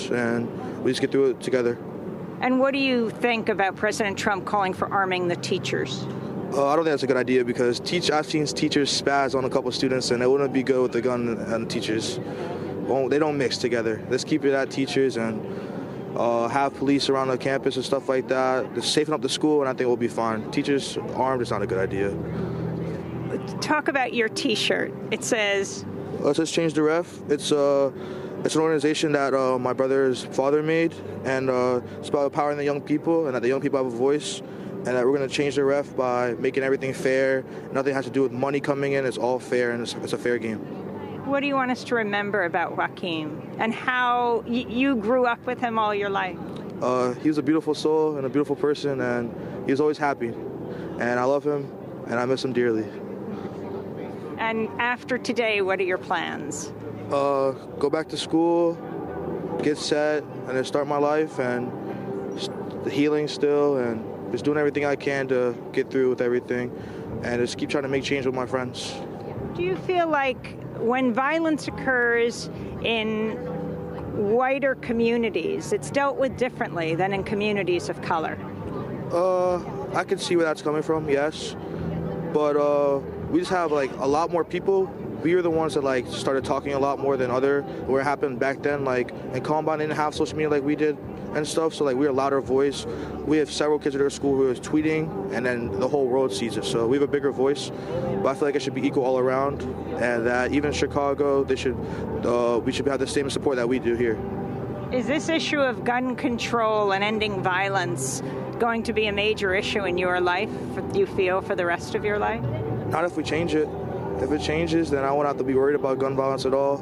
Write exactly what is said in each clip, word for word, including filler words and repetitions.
challenge, and we just get through it together. And what do you think about President Trump calling for arming the teachers? Uh, I don't think that's a good idea because teach, I've seen teachers spaz on a couple of students, and it wouldn't be good with the gun and teachers. Well, they don't mix together. Let's keep it at teachers and uh, have police around the campus and stuff like that. Just safen up the school, and I think we'll be fine. Teachers armed is not a good idea. Talk about your T-shirt. It says... Uh, it says Change the Ref. It's, uh, it's an organization that uh, my brother's father made, and uh, it's about empowering the young people and that the young people have a voice. And that we're going to change the ref by making everything fair. Nothing has to do with money coming in. It's all fair, and it's, it's a fair game. What do you want us to remember about Joaquin and how y- you grew up with him all your life? Uh, he was a beautiful soul and a beautiful person, and he was always happy. And I love him, and I miss him dearly. And after today, what are your plans? Uh, go back to school, get set, and then start my life, and the healing still, and just doing everything I can to get through with everything and just keep trying to make change with my friends. Do you feel like when violence occurs in whiter communities, it's dealt with differently than in communities of color? Uh, I can see where that's coming from, yes. But uh, we just have like a lot more people. We were the ones that like started talking a lot more than other where it happened back then. Like in Columbine didn't have social media like we did and stuff, so like we're a louder voice. We have several kids at our school who are tweeting, and then the whole world sees it. So we have a bigger voice, but I feel like it should be equal all around, and that even in Chicago, they should uh, we should have the same support that we do here. Is this issue of gun control and ending violence going to be a major issue in your life, you feel, for the rest of your life? Not if we change it. If it changes, then I won't have to be worried about gun violence at all.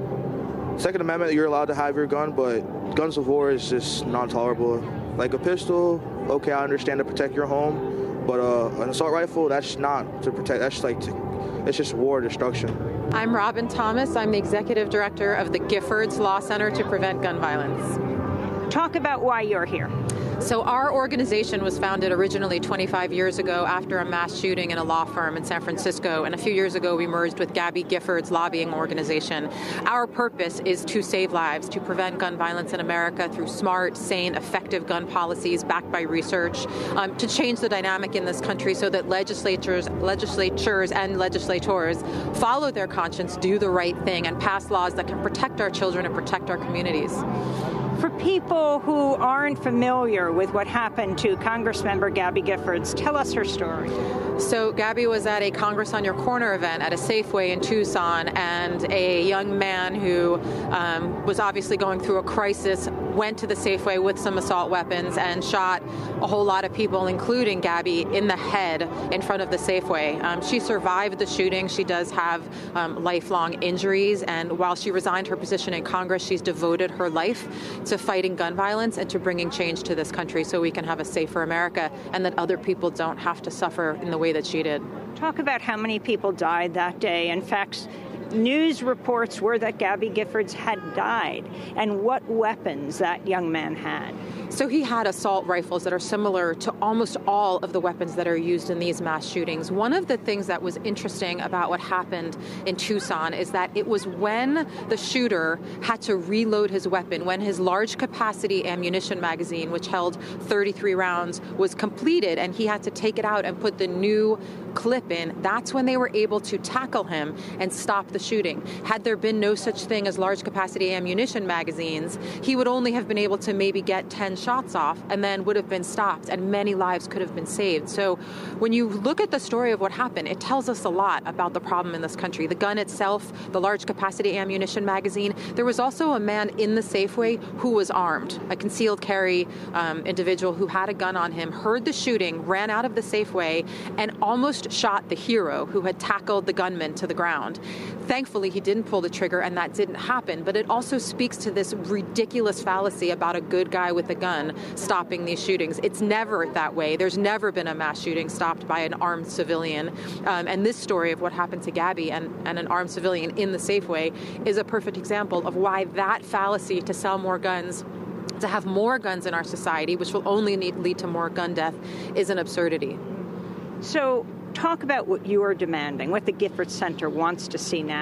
Second Amendment, you're allowed to have your gun, but guns of war is just non-tolerable. Like a pistol, okay, I understand to protect your home, but uh, an assault rifle, that's not to protect, that's like, to, it's just war destruction. I'm Robin Thomas. I'm the executive director of the Giffords Law Center to Prevent Gun Violence. Talk about why you're here. So our organization was founded originally twenty-five years ago after a mass shooting in a law firm in San Francisco, and a few years ago we merged with Gabby Giffords Lobbying Organization. Our purpose is to save lives, to prevent gun violence in America through smart, sane, effective gun policies backed by research, um, to change the dynamic in this country so that legislatures, legislatures and legislators follow their conscience, do the right thing, and pass laws that can protect our children and protect our communities. For people who aren't familiar with what happened to Congressmember Gabby Giffords, tell us her story. So Gabby was at a Congress on Your Corner event at a Safeway in Tucson, and a young man who um, was obviously going through a crisis went to the Safeway with some assault weapons and shot a whole lot of people, including Gabby, in the head in front of the Safeway. Um, she survived the shooting. She does have um, lifelong injuries, and while she resigned her position in Congress, she's devoted her life to fighting gun violence and to bringing change to this country so we can have a safer America and that other people don't have to suffer in the way that she did. Talk about how many people died that day. In fact, news reports were that Gabby Giffords had died, and what weapons that young man had. So he had assault rifles that are similar to almost all of the weapons that are used in these mass shootings. One of the things that was interesting about what happened in Tucson is that it was when the shooter had to reload his weapon, when his large capacity ammunition magazine, which held thirty-three rounds, was completed and he had to take it out and put the new clip in, that's when they were able to tackle him and stop the shooting. Had there been no such thing as large capacity ammunition magazines, he would only have been able to maybe get ten shots off and then would have been stopped, and many lives could have been saved. So when you look at the story of what happened, it tells us a lot about the problem in this country. The gun itself, the large capacity ammunition magazine. There was also a man in the Safeway who was armed, a concealed carry um, individual who had a gun on him, heard the shooting, ran out of the Safeway, and almost shot the hero who had tackled the gunman to the ground. Thankfully, he didn't pull the trigger, and that didn't happen. But it also speaks to this ridiculous fallacy about a good guy with a gun stopping these shootings. It's never that way. There's never been a mass shooting stopped by an armed civilian. Um, and this story of what happened to Gabby and, and an armed civilian in the Safeway is a perfect example of why that fallacy to sell more guns, to have more guns in our society, which will only need, lead to more gun death, is an absurdity. So talk about what you are demanding, what the Giffords Center wants to see now.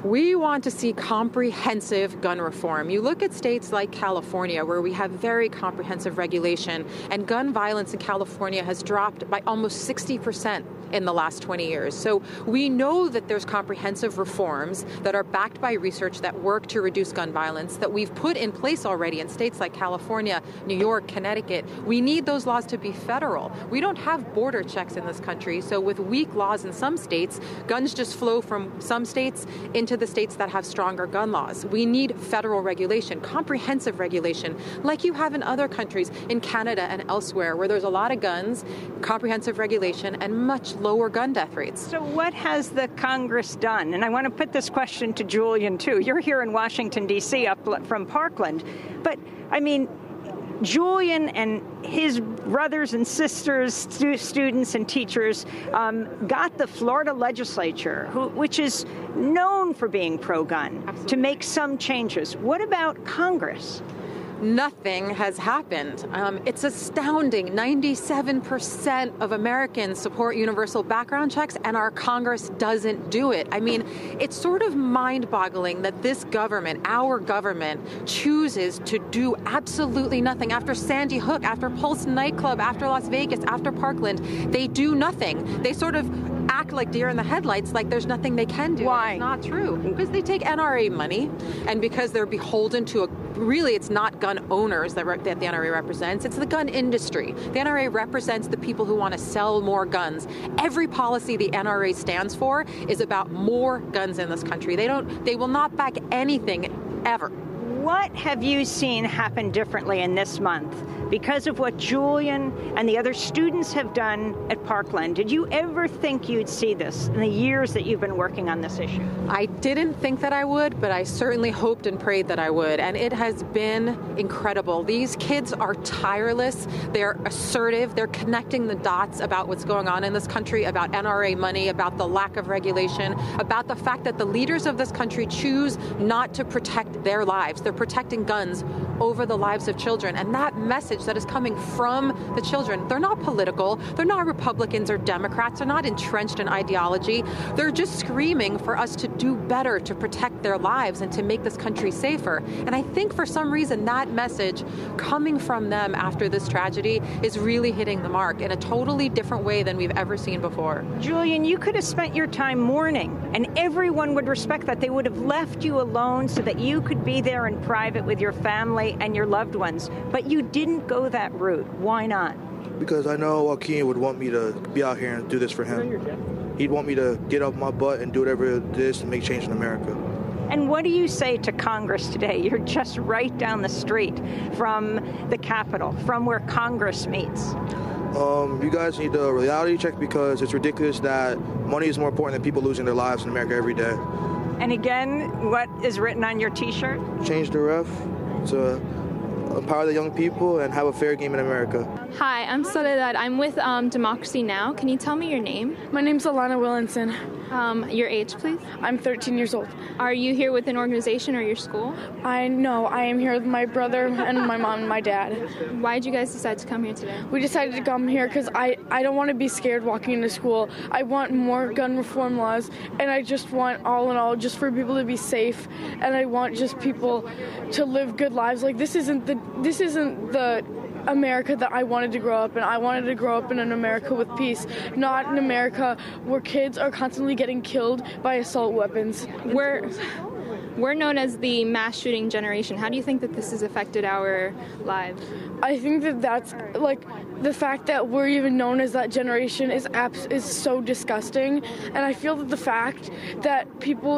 We want to see comprehensive gun reform. You look at states like California, where we have very comprehensive regulation, and gun violence in California has dropped by almost sixty percent in the last twenty years. So we know that there's comprehensive reforms that are backed by research that work to reduce gun violence that we've put in place already in states like California, New York, Connecticut. We need those laws to be federal. We don't have border checks in this country, so with weak laws in some states, guns just flow from some states into the states that have stronger gun laws. We need federal regulation, comprehensive regulation, like you have in other countries, in Canada and elsewhere, where there's a lot of guns, comprehensive regulation, and much lower gun death rates. So what has the Congress done? And I want to put this question to Julian, too. You're here in Washington, D C, up from Parkland. But, I mean, Julian and his brothers and sisters, stu- students and teachers, um, got the Florida legislature, who, which is known for being pro-gun, Absolutely. to make some changes. What about Congress? Nothing has happened. Um, it's astounding. ninety-seven percent of Americans support universal background checks, and our Congress doesn't do it. I mean, it's sort of mind-boggling that this government, our government, chooses to do absolutely nothing. After Sandy Hook, after Pulse nightclub, after Las Vegas, after Parkland, they do nothing. They sort of act like deer in the headlights, like there's nothing they can do. Why? It's not true. Because they take N R A money, and because they're beholden to a, really it's not gun owners that, re- that the N R A represents, it's the gun industry. The N R A represents the people who want to sell more guns. Every policy the N R A stands for is about more guns in this country. They don't, they will not back anything ever. What have you seen happen differently in this month because of what Julian and the other students have done at Parkland? Did you ever think you'd see this in the years that you've been working on this issue? I didn't think that I would, but I certainly hoped and prayed that I would. And it has been incredible. These kids are tireless. They're assertive. They're connecting the dots about what's going on in this country, about N R A money, about the lack of regulation, about the fact that the leaders of this country choose not to protect their lives. They're protecting guns over the lives of children. And that message that is coming from the children, they're not political. They're not Republicans or Democrats. They're not entrenched in ideology. They're just screaming for us to do better to protect their lives and to make this country safer. And I think for some reason that message coming from them after this tragedy is really hitting the mark in a totally different way than we've ever seen before. Julian, you could have spent your time mourning, and everyone would respect that. They would have left you alone so that you could be there in private with your family and your loved ones. But you didn't go that route. Why not? Because I know Joaquin would want me to be out here and do this for him. He'd want me to get up my butt and do whatever it is to make change in America. And what do you say to Congress today? You're just right down the street from the Capitol, from where Congress meets. Um, you guys need a reality check because it's ridiculous that money is more important than people losing their lives in America every day. And again, what is written on your T-shirt? Change the ref to empower the young people and have a fair game in America. Hi, I'm Soledad. I'm with um, Democracy Now! Can you tell me your name? My name's Alana Willinson. Um, your age, please? I'm thirteen years old. Are you here with an organization or your school? I know. I am here with my brother and my mom and my dad. Why did you guys decide to come here today? We decided to come here because I, I don't want to be scared walking into school. I want more gun reform laws, and I just want, all in all, just for people to be safe, and I want just people to live good lives. Like, this isn't the this isn't the America that I wanted to grow up in. I wanted to grow up in an America with peace, not an America where kids are constantly getting killed by assault weapons. We're, we're known as the mass shooting generation. How do you think that this has affected our lives? I think that that's, like, the fact that we're even known as that generation is abs- is so disgusting. And I feel that the fact that people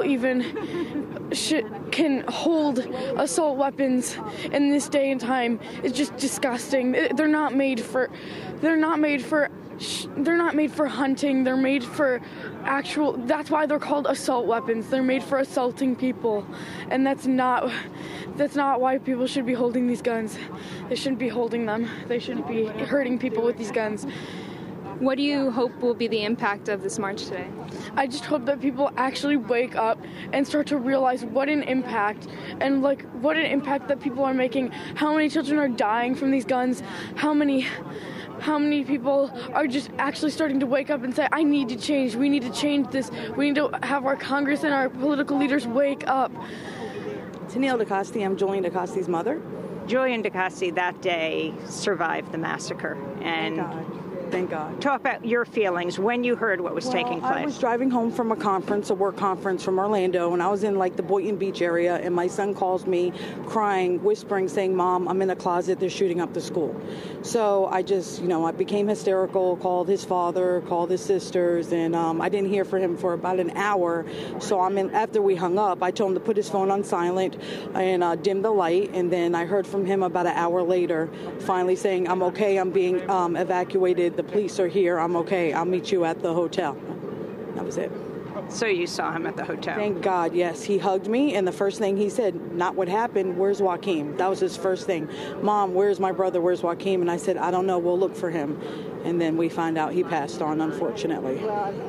even sh- can hold assault weapons in this day and time is just disgusting. They're not made for, they're not made for, they're not made for hunting. They're made for actual, that's why they're called assault weapons. They're made for assaulting people. And that's not, that's not why people should be holding these guns. They shouldn't be holding them. They shouldn't be hurting people with these guns. What do you hope will be the impact of this march today? I just hope that people actually wake up and start to realize what an impact and like what an impact that people are making, how many children are dying from these guns, how many how many people are just actually starting to wake up and say, I need to change. We need to change this. We need to have our Congress and our political leaders wake up. Tennille DeCoste, I'm Julian DeCoste's mother. Julian DeCoste that day survived the massacre. And Thank God. Thank God. Talk about your feelings when you heard what was well, taking place. I was driving home from a conference, a work conference from Orlando, and I was in like the Boynton Beach area, and my son calls me crying, whispering, saying, Mom, I'm in a closet, they're shooting up the school. So I just, you know, I became hysterical, called his father, called his sisters, and um, I didn't hear from him for about an hour. So I'm in, after we hung up, I told him to put his phone on silent and uh, dim the light, and then I heard from him about an hour later, finally saying, I'm okay, I'm being um, evacuated. The police are here. I'm okay. I'll meet you at the hotel. That was it. So you saw him at the hotel? Thank God, yes. He hugged me, and the first thing he said, not what happened, where's Joaquin? That was his first thing. Mom, where's my brother? Where's Joaquin? And I said, I don't know. We'll look for him. And then we find out he passed on, unfortunately.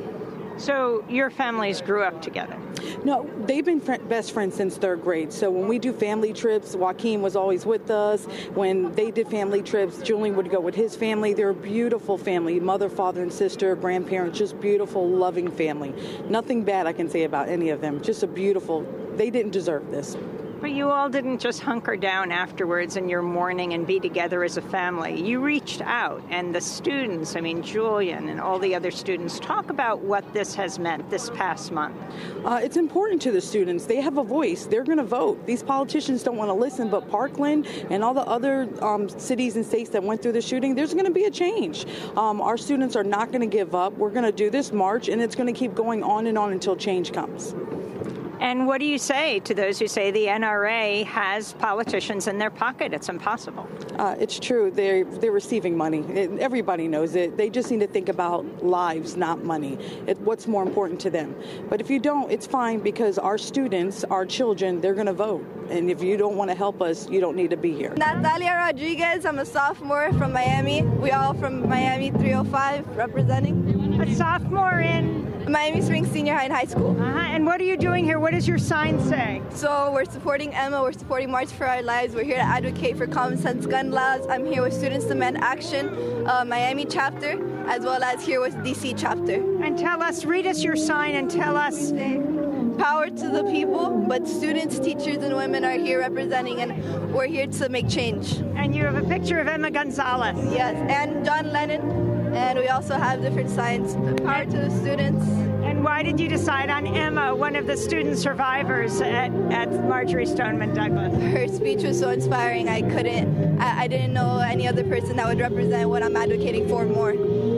So your families grew up together? No, they've been fr- best friends since third grade. So when we do family trips, Joaquin was always with us. When they did family trips, Julian would go with his family. They're a beautiful family, mother, father, and sister, grandparents, just beautiful, loving family. Nothing bad I can say about any of them. Just a beautiful, they didn't deserve this. But you all didn't just hunker down afterwards in your mourning and be together as a family. You reached out, and the students, I mean, Julian and all the other students, talk about what this has meant this past month. Uh, it's important to the students. They have a voice. They're going to vote. These politicians don't want to listen, but Parkland and all the other um, cities and states that went through the shooting, there's going to be a change. Um, our students are not going to give up. We're going to do this march, and it's going to keep going on and on until change comes. And what do you say to those who say the N R A has politicians in their pocket? It's impossible. Uh, it's true. They're, they're receiving money. It, everybody knows it. They just need to think about lives, not money. It, what's more important to them. But if you don't, it's fine, because our students, our children, they're going to vote. And if you don't want to help us, you don't need to be here. Natalia Rodriguez. I'm a sophomore from Miami. We all from Miami three oh five representing. A sophomore in Miami Springs Senior High and High School. Uh-huh. And what are you doing here? What does your sign say? So we're supporting Emma. We're supporting March for Our Lives. We're here to advocate for common sense gun laws. I'm here with Students Demand Action, uh, Miami chapter, as well as here with D C chapter. And tell us, read us your sign and tell us. Power to the people, but students, teachers, and women are here representing, and we're here to make change. And you have a picture of Emma Gonzalez. Yes, and John Lennon, and we also have different signs. Power to the students. And why did you decide on Emma, one of the student survivors at, at Marjory Stoneman Douglas? Her speech was so inspiring. I couldn't, I, I didn't know any other person that would represent what I'm advocating for more.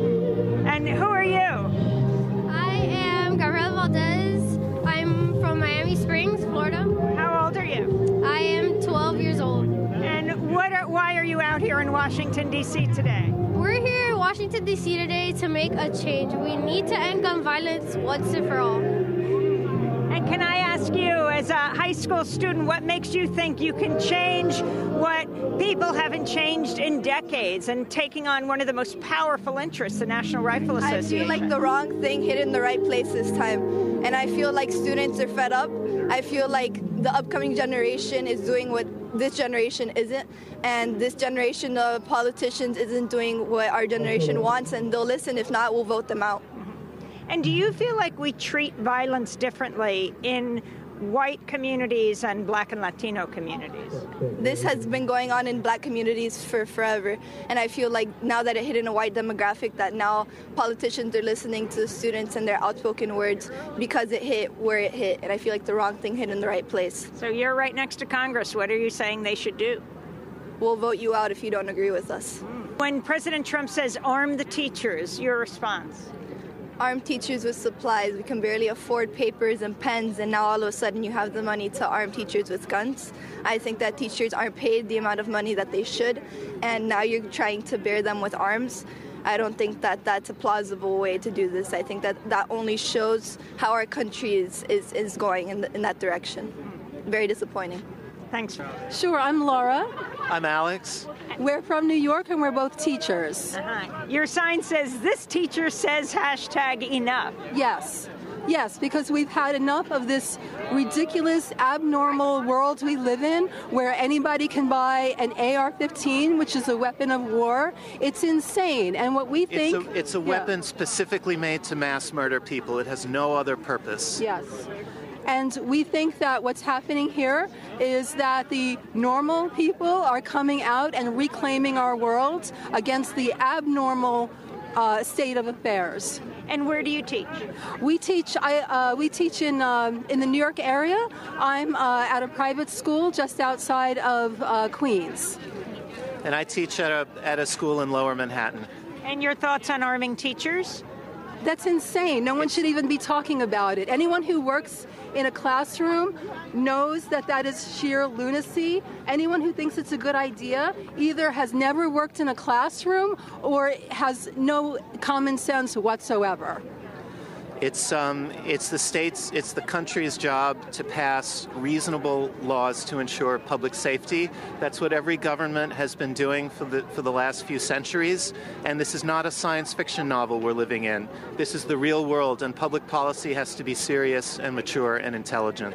And who are you? I am Gabriela Valdez. I'm from Miami Springs, Florida. How old are you? I am twelve years old. And what are, why are you out here in Washington, D C today? We're here in Washington, D C today to make a change. We need to end gun violence once and for all. And can I ask you, as a high school student, what makes you think you can change what people haven't changed in decades, and taking on one of the most powerful interests, the National Rifle Association? I feel like the wrong thing hit in the right place this time. And I feel like students are fed up. I feel like the upcoming generation is doing what this generation isn't. And this generation of politicians isn't doing what our generation wants. And they'll listen. If not, we'll vote them out. And do you feel like we treat violence differently in white communities and Black and Latino communities? This has been going on in Black communities for forever, and I feel like now that it hit in a white demographic, that now politicians are listening to students and their outspoken words because it hit where it hit, and I feel like the wrong thing hit in the right place. So you're right next to Congress. What are you saying they should do? We'll vote you out if you don't agree with us. When President Trump says arm the teachers, your response? Arm teachers with supplies. We can barely afford papers and pens, and now all of a sudden you have the money to arm teachers with guns. I think that teachers aren't paid the amount of money that they should, and now you're trying to bear them with arms. I don't think that that's a plausible way to do this. I think that that only shows how our country is, is, is going in, the, in that direction. Very disappointing. Thanks. Sure, I'm Laura. I'm Alex. We're from New York, and we're both teachers. Uh-huh. Your sign says, this teacher says hashtag enough. Yes. Yes, because we've had enough of this ridiculous, abnormal world we live in where anybody can buy an A R fifteen, which is a weapon of war. It's insane. And what we think... It's a, it's a yeah. weapon specifically made to mass murder people. It has no other purpose. Yes. And we think that what's happening here is that the normal people are coming out and reclaiming our world against the abnormal uh, state of affairs. And where do you teach? We teach. I uh, we teach in um, in the New York area. I'm uh, at a private school just outside of uh, Queens. And I teach at a at a school in Lower Manhattan. And your thoughts on arming teachers? That's insane. No one should even be talking about it. Anyone who works in a classroom knows that that is sheer lunacy. Anyone who thinks it's a good idea either has never worked in a classroom or has no common sense whatsoever. It's um, it's the state's, it's the country's job to pass reasonable laws to ensure public safety. That's what every government has been doing for the for the last few centuries. And this is not a science fiction novel we're living in. This is the real world, and public policy has to be serious and mature and intelligent.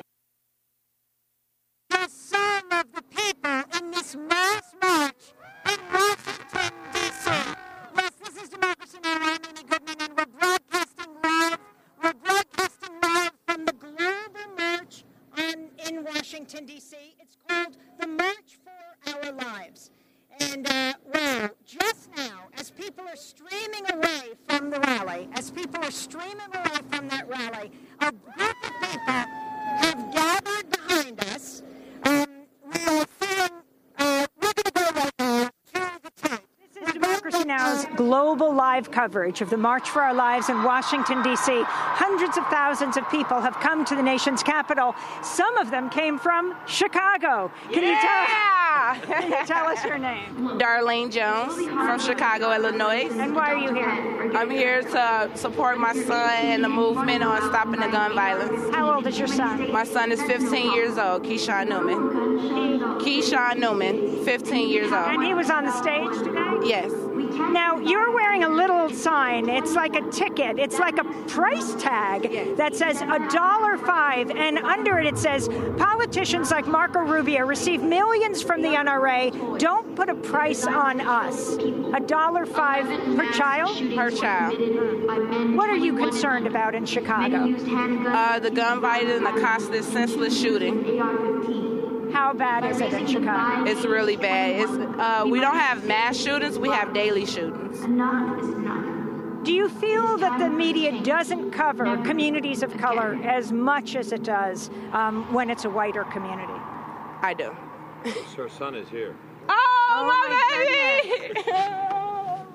The sum of the people in this mass march in Washington, D C Yes, this is Democracy Now! I'm Amy Goodman, and we're broadcasting live. We're broadcasting live from the global march on, in Washington, D C It's called the March for Our Lives. And, uh, well, just now, as people are streaming away from the rally, as people are streaming away from that rally, a group of people have gathered behind us. Um, we are feeling, uh, we're going to go right now to the tape. This is Democracy Now!'s global live coverage of the March for Our Lives in Washington, D C Hundreds of thousands of people have come to the nation's capital. Some of them came from Chicago. Can yeah! you tell, can you tell us your name? Darlene Jones from Chicago, Illinois. And why are you here? I'm here to support my son in the movement on stopping the gun violence. How old is your son? My son is fifteen years old, Keyshawn Newman. Keyshawn Newman, fifteen years old. And he was on the stage today? Yes. Now, you're wearing a little sign. It's like a ticket. It's like a price tag that says a dollar five, and under it it says, politicians like Marco Rubio receive millions from the N R A. Don't put a price on us. A dollar five per child? Per child. What are you concerned about in Chicago? Uh, the gun violence and the constant senseless shooting. How bad is it in Chicago? It's really bad. It's, uh, we don't have mass shootings, we have daily shootings. Do you feel that the media doesn't cover communities of color as much as it does um, when it's a whiter community? I do. Her son is here. Oh, oh my, my baby!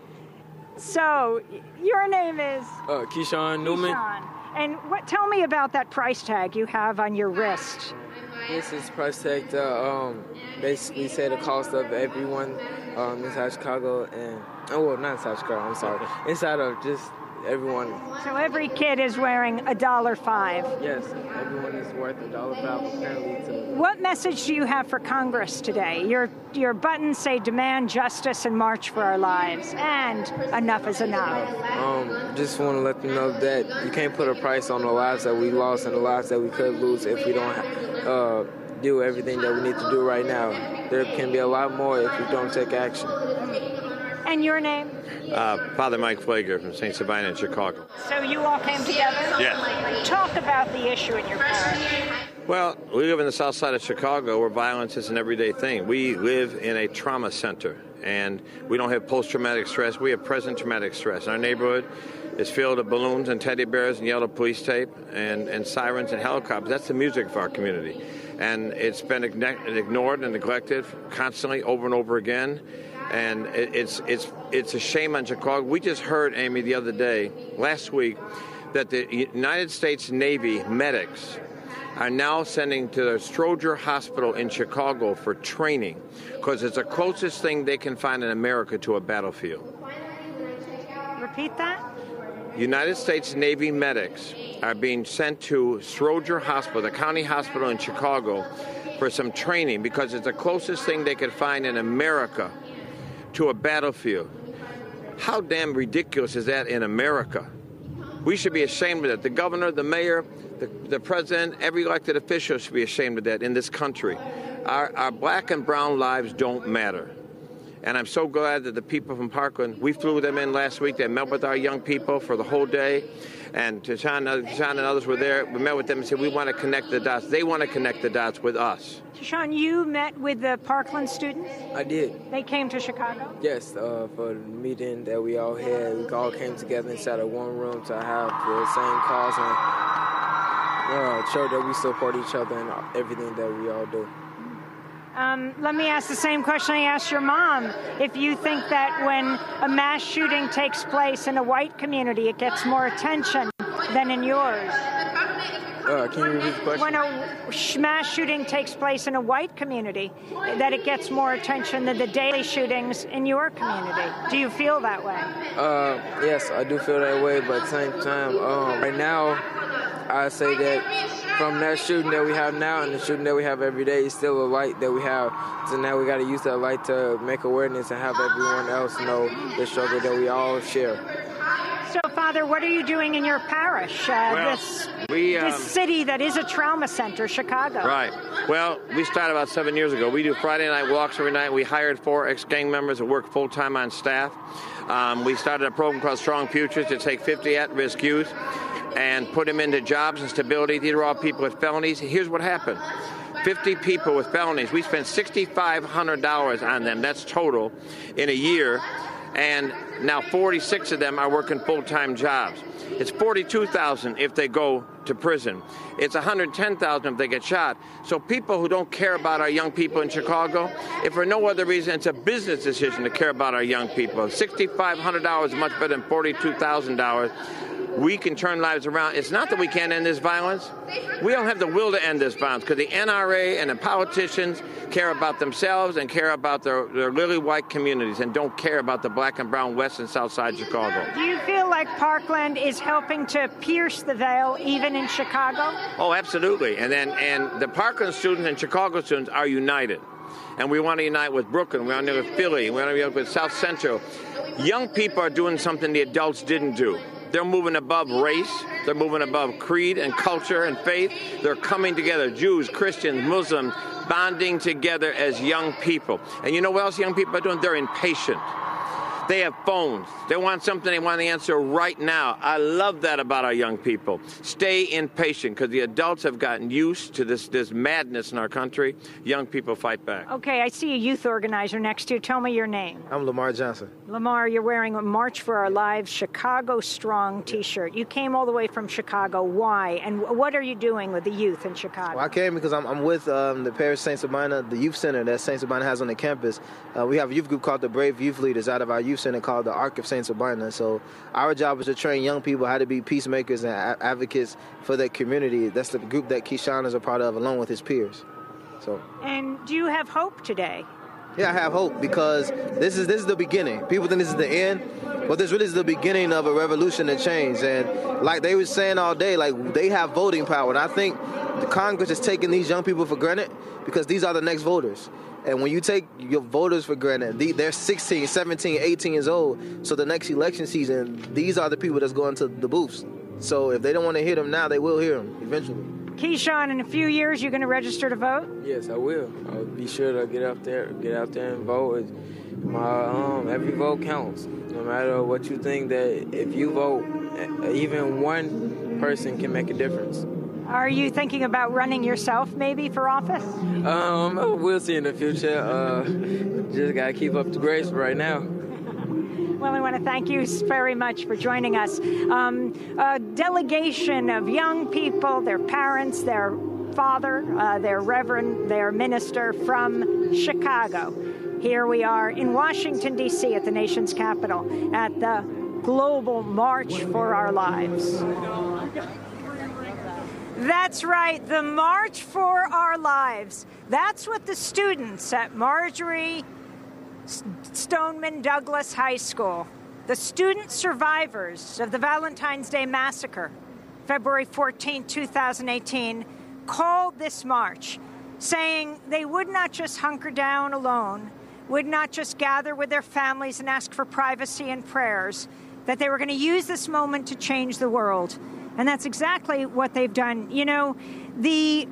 So, your name is? Uh, Keyshawn Newman. Keyshawn. And what? Tell me about that price tag you have on your wrist. This is price tag that um, basically say the cost of everyone um, inside Chicago and, oh, well, not inside Chicago, I'm sorry, inside of just everyone. So every kid is wearing a dollar five. Yes, everyone is worth a dollar five apparently. To what message do you have for Congress today? Your your buttons say demand justice and march for our lives, and enough is enough. Um, just want to let them know that you can't put a price on the lives that we lost and the lives that we could lose if we don't uh, do everything that we need to do right now. There can be a lot more if we don't take action. And your name? Uh, Father Mike Flager from Saint Sabina in Chicago. So you all came together? Yes. Talk about the issue in your parish. Well, we live in the south side of Chicago where violence is an everyday thing. We live in a trauma center, and we don't have post-traumatic stress. We have present traumatic stress. Our neighborhood is filled with balloons and teddy bears and yellow police tape and, and sirens and helicopters. That's the music of our community. And it's been ignored and neglected constantly over and over again. And it's it's it's a shame on Chicago. We just heard, Amy, the other day, last week, that the United States Navy medics are now sending to the Stroger Hospital in Chicago for training because it's the closest thing they can find in America to a battlefield. Repeat that? United States Navy medics are being sent to Stroger Hospital, the county hospital in Chicago, for some training because it's the closest thing they could find in America to a battlefield. How damn ridiculous is that in America? We should be ashamed of that. The governor, the mayor, the, the president, every elected official should be ashamed of that in this country. Our, our black and brown lives don't matter. And I'm so glad that the people from Parkland, we flew them in last week. They met with our young people for the whole day. And Tashawn and others were there. We met with them and said, we want to connect the dots. They want to connect the dots with us. Tashawn, you met with the Parkland students? I did. They came to Chicago? Yes, uh, for the meeting that we all had. We all came together inside of one room to have the same cause and uh, show that we support each other in everything that we all do. Um, let me ask the same question I asked your mom. If you think that when a mass shooting takes place in a white community, it gets more attention than in yours. Uh, can you repeat the question? When a sh- mass shooting takes place in a white community, that it gets more attention than the daily shootings in your community. Do you feel that way? Uh, yes, I do feel that way, but at the same time, um, right now, I say that from that shooting that we have now and the shooting that we have every day, it's still a light that we have. So now we got to use that light to make awareness and have everyone else know the struggle that we all share. So, Father, what are you doing in your parish, uh, well, this, we, um, this city that is a trauma center, Chicago? Right. Well, we started about seven years ago. We do Friday night walks every night. We hired four ex-gang members that work full-time on staff. Um, we started a program called Strong Futures to take fifty at-risk youth and put them into jobs and stability. These are all people with felonies. Here's what happened. fifty people with felonies. We spent six thousand five hundred dollars on them. That's total in a year. And now forty-six of them are working full-time jobs. It's forty-two thousand if they go to prison. It's one hundred ten thousand if they get shot. So people who don't care about our young people in Chicago, if for no other reason, it's a business decision to care about our young people. six thousand five hundred dollars is much better than forty-two thousand dollars. We can turn lives around. It's not that we can't end this violence. We don't have the will to end this violence because the N R A and the politicians care about themselves and care about their, their lily white communities and don't care about the black and brown west and south side Chicago. Do you feel like Parkland is helping to pierce the veil even in Chicago? Oh, absolutely. And then and the Parkland students and Chicago students are united. And we want to unite with Brooklyn. We want to unite with Philly. We want to unite with South Central. Young people are doing something the adults didn't do. They're moving above race. They're moving above creed and culture and faith. They're coming together, Jews, Christians, Muslims, bonding together as young people. And you know what else young people are doing? They're impatient. They have phones. They want something they want the answer right now. I love that about our young people. Stay impatient because the adults have gotten used to this, this madness in our country. Young people fight back. Okay, I see a youth organizer next to you. Tell me your name. I'm Lamar Johnson. Lamar, you're wearing a March for Our Lives Chicago Strong t-shirt. You came all the way from Chicago. Why? And what are you doing with the youth in Chicago? Well, I came because I'm, I'm with um, the Parish Saint Sabina, the youth center that Saint Sabina has on the campus. Uh, we have a youth group called the Brave Youth Leaders out of our youth center called the Ark of Saint Sabina. So our job is to train young people how to be peacemakers and a- advocates for their community. That's the group that Keyshawn is a part of along with his peers. So. And do you have hope today? Yeah, I have hope because this is this is the beginning. People think this is the end, but this really is the beginning of a revolution and change. And like they were saying all day, like they have voting power. And I think the Congress is taking these young people for granted because these are the next voters. And when you take your voters for granted, they're sixteen, seventeen, eighteen years old. So the next election season, these are the people that's going to the booths. So if they don't want to hear them now, they will hear them eventually. Keyshawn, in a few years, you're going to register to vote? Yes, I will. I'll be sure to get out there, get out there and vote. My um, every vote counts. No matter what you think, that if you vote, even one person can make a difference. Are you thinking about running yourself, maybe, for office? Um, we'll see in the future. Uh, just gotta keep up the grace right now. Well, I want to thank you very much for joining us. Um, a delegation of young people, their parents, their father, uh, their reverend, their minister from Chicago. Here we are in Washington, D C at the nation's capital at the Global March for Our Lives. That's right, the March for Our Lives. That's what the students at Marjorie Stoneman Douglas High School, the student survivors of the Valentine's Day Massacre, February fourteenth, twenty eighteen, called this march, saying they would not just hunker down alone, would not just gather with their families and ask for privacy and prayers. that they were going to use this moment to change the world. And that's exactly what they've done. You know, the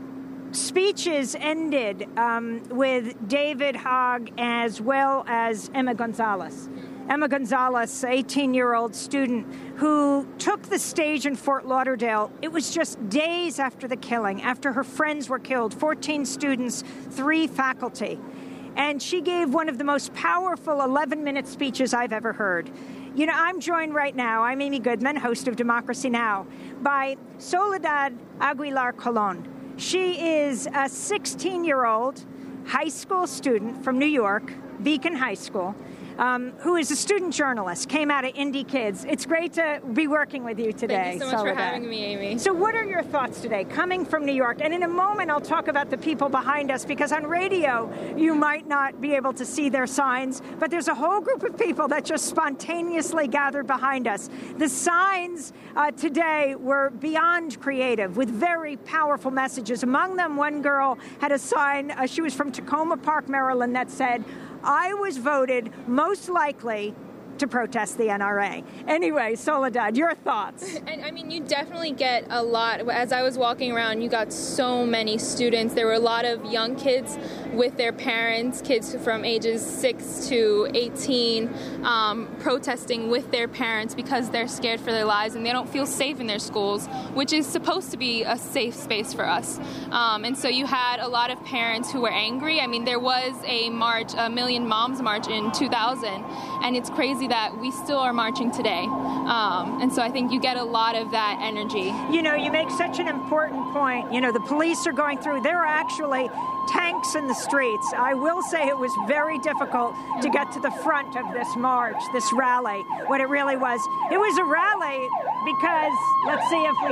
speeches ended um, with David Hogg as well as Emma Gonzalez. Emma Gonzalez, eighteen-year-old student who took the stage in Fort Lauderdale. It was just days after the killing, after her friends were killed, fourteen students, three faculty. And she gave one of the most powerful eleven-minute speeches I've ever heard. You know, I'm joined right now, I'm Amy Goodman, host of Democracy Now!, by Soledad Aguilar Colon. She is a sixteen-year-old high school student from New York, Beacon High School, um, who is a student journalist, came out of Indie Kids. It's great to be working with you today, Thank you so much Soledad. for having me, Amy. So what are your thoughts today, coming from New York? And in a moment, I'll talk about the people behind us, because on radio, you might not be able to see their signs, but there's a whole group of people that just spontaneously gathered behind us. The signs uh, today were beyond creative, with very powerful messages. Among them, one girl had a sign, uh, she was from Tacoma Park, Maryland, that said, "I was voted most likely to protest the N R A." Anyway, Soledad, your thoughts? And I mean, you definitely get a lot. As I was walking around, you got so many students. There were a lot of young kids with their parents, kids from ages six to eighteen, um, protesting with their parents because they're scared for their lives and they don't feel safe in their schools, which is supposed to be a safe space for us. Um, and so you had a lot of parents who were angry. I mean, there was a march, a Million Moms March in two thousand, and it's crazy that we still are marching today. Um, and so I think you get a lot of that energy. You know, you make such an important point. You know, the police are going through, there are actually tanks in the streets. I will say it was very difficult to get to the front of this march, this rally, what it really was. It was a rally because, let's see if we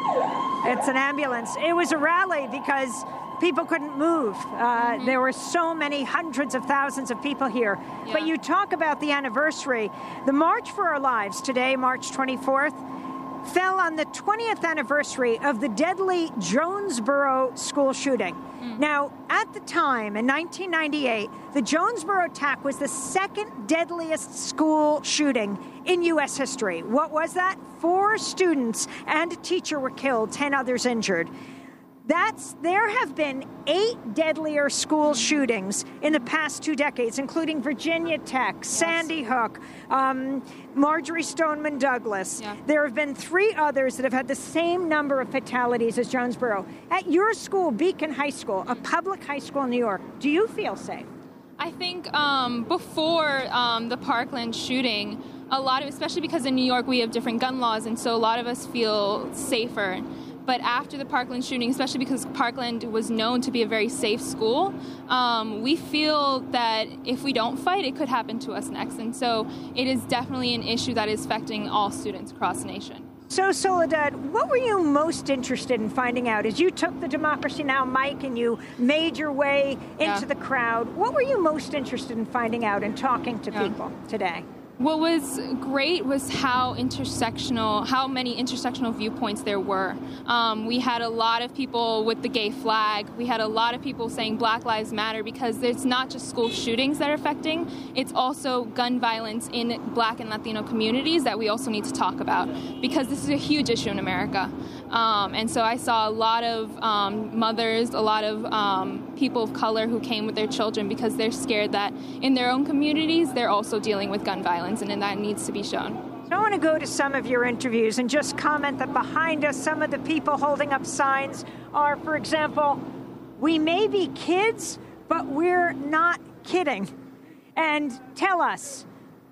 can, it's an ambulance. It was a rally because people couldn't move. Uh, mm-hmm. There were so many hundreds of thousands of people here. Yeah. But you talk about the anniversary. The March for Our Lives today, March twenty-fourth, fell on the twentieth anniversary of the deadly Jonesboro school shooting. Mm. Now, at the time, in nineteen ninety-eight, the Jonesboro attack was the second deadliest school shooting in U S history. What was that? Four students and a teacher were killed, ten others injured. That's, there have been eight deadlier school shootings in the past two decades, including Virginia Tech, yes. Sandy Hook, um, Marjorie Stoneman Douglas. Yeah. There have been three others that have had the same number of fatalities as Jonesboro. At your school, Beacon High School, a public high school in New York, do you feel safe? I think um, before um, the Parkland shooting, a lot of, especially because in New York we have different gun laws, and so a lot of us feel safer. But after the Parkland shooting, especially because Parkland was known to be a very safe school, um, we feel that if we don't fight, it could happen to us next. And so it is definitely an issue that is affecting all students across the nation. So, Soledad, what were you most interested in finding out as you took the Democracy Now! Mic and you made your way into yeah. the crowd? What were you most interested in finding out and talking to yeah. people today? What was great was how intersectional, how many intersectional viewpoints there were. Um, we had a lot of people with the gay flag. We had a lot of people saying Black Lives Matter, because it's not just school shootings that are affecting, it's also gun violence in Black and Latino communities that we also need to talk about, because this is a huge issue in America. Um, and so I saw a lot of um, mothers, a lot of um, people of color who came with their children because they're scared that in their own communities they're also dealing with gun violence, and that needs to be shown. I want to go to some of your interviews and just comment that behind us, some of the people holding up signs are, for example, "We may be kids, but we're not kidding." And tell us,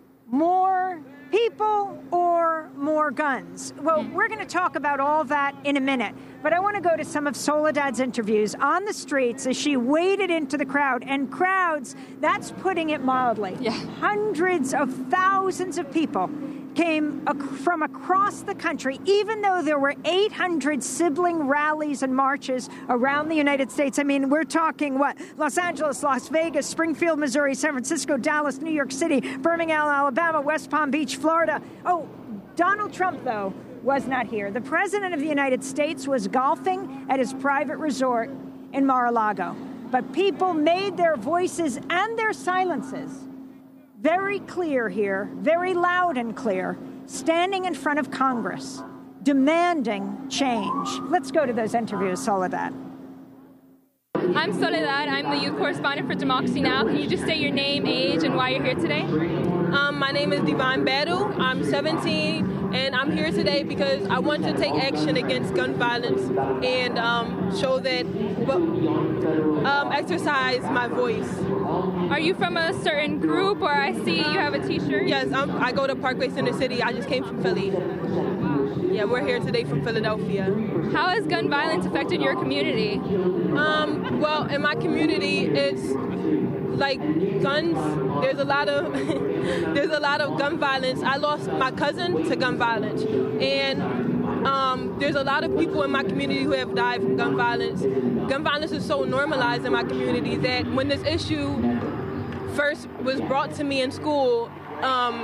more people or more guns? Well, we're going to talk about all that in a minute, but I want to go to some of Soledad's interviews on the streets as she waded into the crowd. And crowds, that's putting it mildly. Yeah. Hundreds of thousands of people came ac- from across the country, even though there were eight hundred sibling rallies and marches around the United States. I mean, we're talking, what, Los Angeles, Las Vegas, Springfield, Missouri, San Francisco, Dallas, New York City, Birmingham, Alabama, West Palm Beach, Florida. Oh, Donald Trump, though, was not here. The President of the United States was golfing at his private resort in Mar-a-Lago. But people made their voices and their silences very clear here, very loud and clear, standing in front of Congress, demanding change. Let's go to those interviews, Soledad. I'm Soledad. I'm the youth correspondent for Democracy Now! Can you just say your name, age, and why you're here today? Um, my name is Divine Badu. I'm seventeen, and I'm here today because I want to take action against gun violence and um, show that, um, exercise my voice. Are you from a certain group, or I see you have a T-shirt? Yes, I'm, I go to Parkway Center City. I just came from Philly. Yeah, we're here today from Philadelphia. How has gun violence affected your community? Um, well, in my community, it's like guns. There's a lot of there's a lot of gun violence. I lost my cousin to gun violence, and um, there's a lot of people in my community who have died from gun violence. Gun violence is so normalized in my community that when this issue first was brought to me in school, um,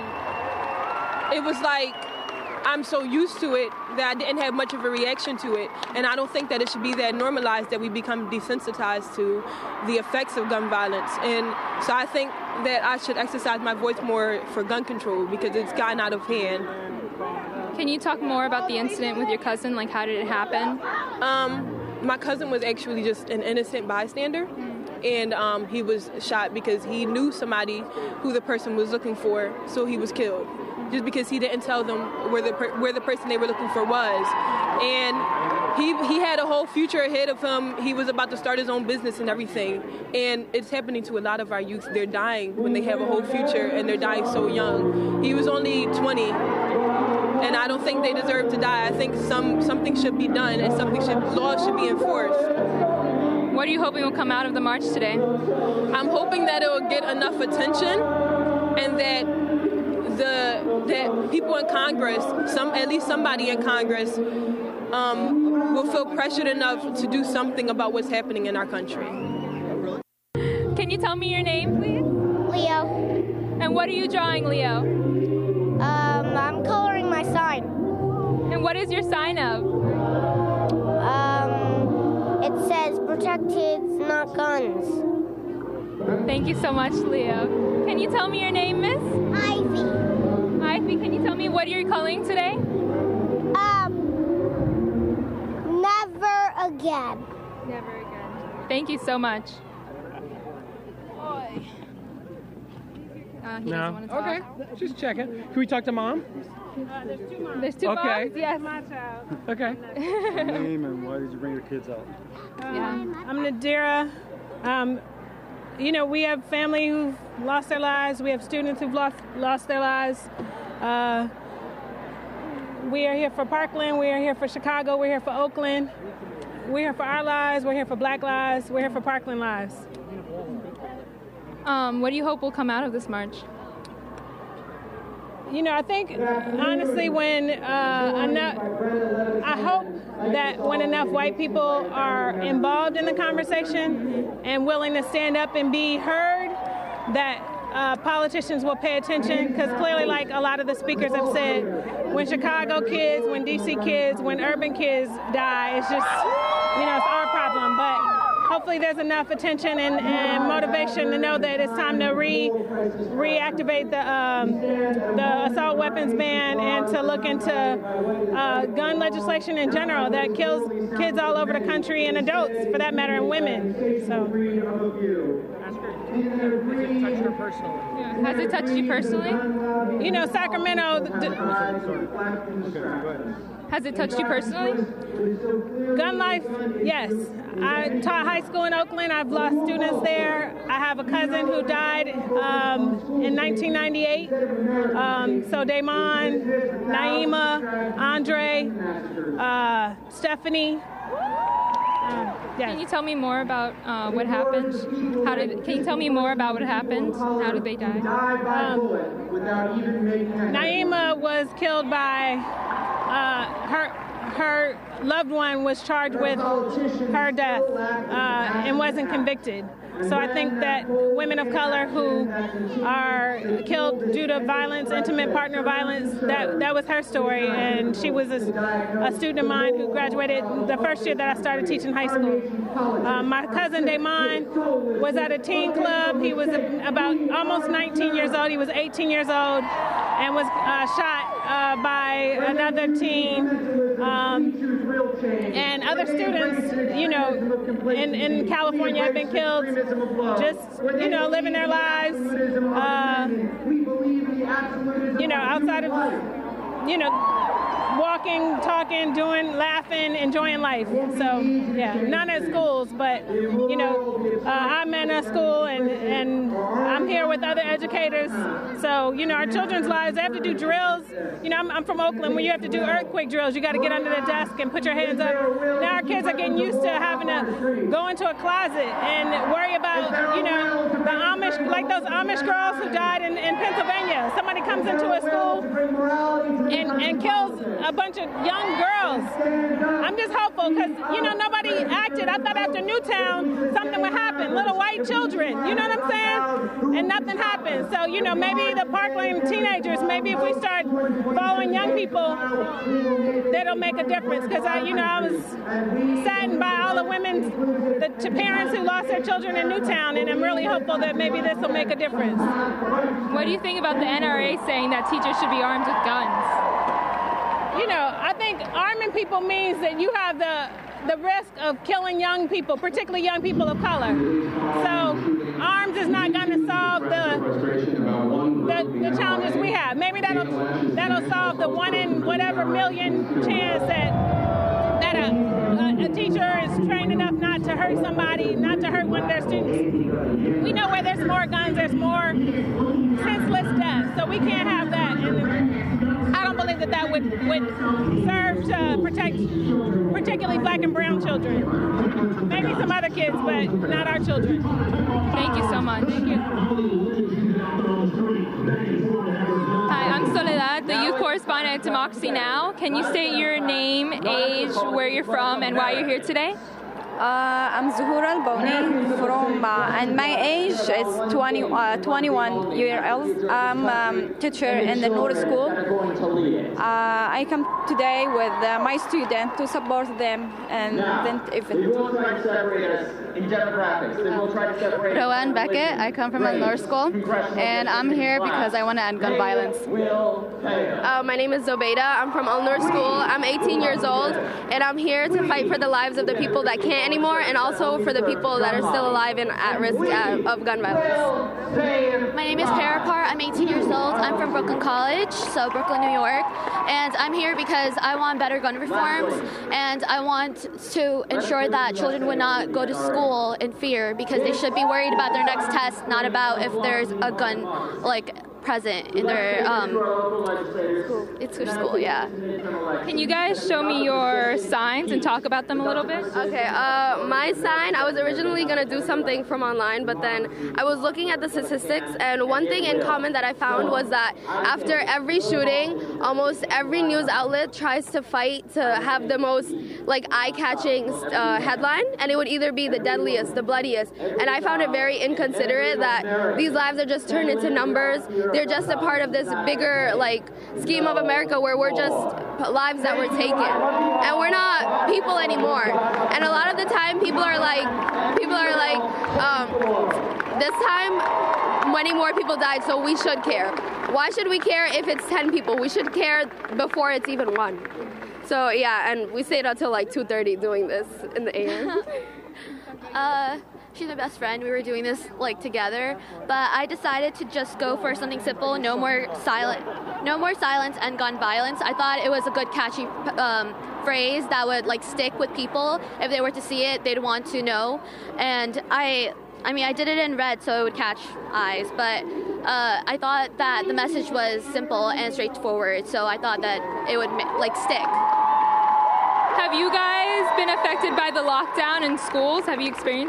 it was like I'm so used to it that I didn't have much of a reaction to it. And I don't think that it should be that normalized that we become desensitized to the effects of gun violence. And so I think that I should exercise my voice more for gun control because it's gotten out of hand. Can you talk more about the incident with your cousin? Like, how did it happen? Um, my cousin was actually just an innocent bystander. And um, he was shot because he knew somebody who the person was looking for, so he was killed. Just because he didn't tell them where the per- where the person they were looking for was. And he he had a whole future ahead of him. He was about to start his own business and everything. And it's happening to a lot of our youth. They're dying when they have a whole future, and they're dying so young. He was only twenty. And I don't think they deserve to die. I think some something should be done, and something should laws should be enforced. What are you hoping will come out of the march today? I'm hoping that it will get enough attention, and that the that people in Congress, some at least somebody in Congress, um, will feel pressured enough to do something about what's happening in our country. Can you tell me your name, please? Leo. And what are you drawing, Leo? Um, I'm coloring my sign. And what is your sign of? Um, it says protect kids, not guns. Thank you so much, Leo. Can you tell me your name, Miss? Ivy. Ivy, can you tell me what you're coloring today? Um, never again. Never again. Thank you so much. Uh, he no. Want to talk. Okay. Just checking. Can we talk to mom? Uh, there's two moms. There's two okay. moms. Yes. My child. Okay. Name and why did you bring your kids out? Um, yeah. I'm Nadira. Um, you know, we have family who've lost their lives. We have students who've lost lost their lives. Uh, we are here for Parkland. We are here for Chicago. We're here for Oakland. We're here for our lives. We're here for Black lives. We're here for Parkland lives. Um, what do you hope will come out of this march? You know, I think, honestly, when uh, enough, I hope that when enough white people are involved in the conversation and willing to stand up and be heard, that uh, politicians will pay attention, because clearly, like a lot of the speakers have said, when Chicago kids, when D C kids, when urban kids die, it's just, you know, it's our problem. But hopefully there's enough attention and, and motivation to know that it's time to re reactivate the um, the assault weapons ban and to look into uh, gun legislation in general that kills kids all over the country and adults, for that matter, and women. So. Has it touched her personally? Yeah. Has it touched you personally? You know, Sacramento. D- Has it touched you personally? Gun life, yes. I taught high school in Oakland. I've lost students there. I have a cousin who died um, in nineteen ninety-eight. Um, so Damon, Naima, Andre, uh, Stephanie. Um, yes. Can you tell me more about uh, what happened? How did? Can you tell me more about what happened? How did they die? Um, Naima was killed by uh, her her loved one was charged with her death uh, and wasn't convicted. So I think that women of color who are killed due to violence, intimate partner violence, that, that was her story. And she was a, a student of mine who graduated the first year that I started teaching high school. Uh, my cousin Damon was at a teen club. He was about almost nineteen years old. He was eighteen years old and was uh, shot uh, by another teen. Um, and other students, you know, in, in California have been killed just, you know, living their lives, uh, you know, outside of, you know, walking, talking, doing, laughing, enjoying life. So, yeah, none at schools, but, you know, uh, I'm in a school and, and I'm here with other educators. So, you know, our children's lives, they have to do drills. You know, I'm, I'm from Oakland, where you have to do earthquake drills. You got to get under the desk and put your hands up. Now our kids are getting used to having to go into a closet and worry about, you know, the Amish, like those Amish girls who died in, in Pennsylvania. Somebody comes into a school and, and kills a bunch of young girls. I'm just hopeful because, you know, nobody acted. I thought after Newtown something would happen. Little white children, you know what I'm saying? And nothing happened. So, you know, maybe the Parkland teenagers, maybe if we start following young people, that'll make a difference. Because, I, you know, I was saddened by all the women, the to parents who lost their children in Newtown, and I'm really hopeful that maybe this will make a difference. What do you think about the N R A saying that teachers should be armed with guns? You know, I think arming people means that you have the the risk of killing young people, particularly young people of color. So arms is not going to solve the, the the challenges we have. Maybe that'll that'll solve the one in whatever million chance that that a, a, a teacher is trained enough not to hurt somebody, not to hurt one of their students. We know where there's more guns, there's more senseless deaths. So we can't have that. And I don't believe that that would, would serve to protect particularly black and brown children. Maybe some other kids, but not our children. Thank you so much. Thank you. Hi, I'm Soledad, the youth correspondent at Democracy Now! Can you state your name, age, where you're from, and why you're here today? Uh, I'm Zuhura Al-Boni from, uh, and my age is twenty, uh, twenty-one years old. I'm a um, teacher in the Noor School. Uh, I come today with uh, my student to support them and then event. Rowan Beckett, I come from a Noor School, and I'm here because I want to end gun violence. Uh, my name is Zobeida. I'm from Al Noor School. I'm eighteen years old, and I'm here to fight for the lives of the people that can't anymore, and also for the people that are still alive and at risk uh, of gun violence. My name is Parapar. I'm eighteen years old. I'm from Brooklyn College, so Brooklyn, New York, and I'm here because I want better gun reforms, and I want to ensure that children would not go to school in fear, because they should be worried about their next test, not about if there's a gun, like, present in their um school. It's their school, yeah. Can you guys show me your signs and talk about them a little bit? Okay, uh, my sign, I was originally going to do something from online, but then I was looking at the statistics, and one thing in common that I found was that after every shooting, almost every news outlet tries to fight to have the most, like, eye-catching uh, headline, and it would either be the deadliest, the bloodiest, and I found it very inconsiderate that these lives are just turned into numbers. They're just a part of this bigger, like, scheme of America where we're just lives that were taken. And we're not people anymore. And a lot of the time people are like, people are like, um, this time many more people died, so we should care. Why should we care if it's ten people? We should care before it's even one. So yeah, and we stayed until like two thirty doing this in the A M. uh, She's my best friend. We were doing this like together, but I decided to just go for something simple. No more silent, no more silence and gun violence. I thought it was a good, catchy um, phrase that would like stick with people. If they were to see it, they'd want to know. And I, I mean, I did it in red so it would catch eyes, but uh, I thought that the message was simple and straightforward. So I thought that it would like stick. Have you guys been affected by the lockdown in schools? Have you experienced that? Um,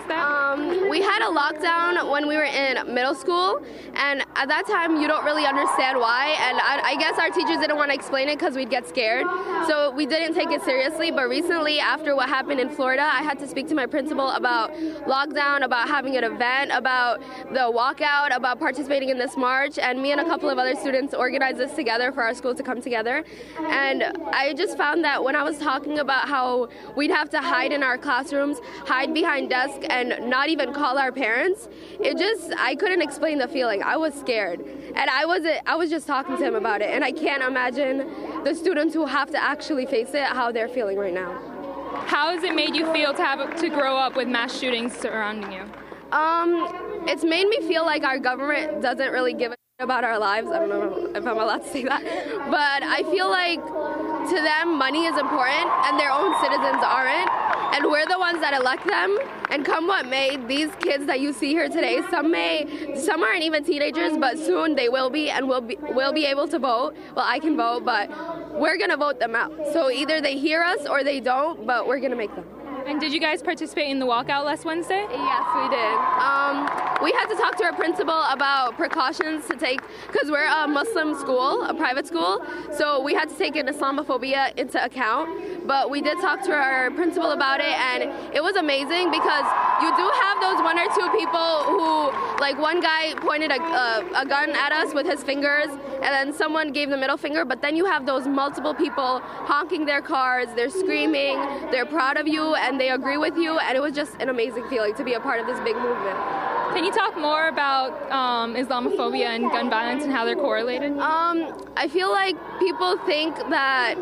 Um, we had a lockdown when we were in middle school, and at that time you don't really understand why, and I, I guess our teachers didn't want to explain it because we'd get scared, so we didn't take it seriously. But recently, after what happened in Florida, I had to speak to my principal about lockdown, about having an event, about the walkout, about participating in this march, and me and a couple of other students organized this together for our school to come together. And I just found that when I was talking about how we'd have to hide in our classrooms, hide behind desks, and not even call our parents, it just, I couldn't explain the feeling. I was scared, and I wasn't, I was just talking to him about it, and I can't imagine the students who have to actually face it, how they're feeling right now. How has it made you feel to have to grow up with mass shootings surrounding you? Um, it's made me feel like our government doesn't really give a shit about our lives. I don't know if I'm allowed to say that, but I feel like to them money is important and their own citizens aren't, and we're the ones that elect them. And come what may, these kids that you see here today, some may, some aren't even teenagers, but soon they will be, and will be, will be able to vote. Well, I can vote, but we're gonna vote them out. So either they hear us or they don't, but we're gonna make them. And did you guys participate in the walkout last Wednesday? Yes, we did. Um, we had to talk to our principal about precautions to take, because we're a Muslim school, a private school, so we had to take an Islamophobia into account. But we did talk to our principal about it, and it was amazing because you do have those one or two people who, like one guy pointed a, a, a gun at us with his fingers, and then someone gave the middle finger, but then you have those multiple people honking their cars, they're screaming, they're proud of you, and they agree with you, and it was just an amazing feeling to be a part of this big movement. Can you talk more about um, Islamophobia and gun violence and how they're correlated? Um, I feel like people think that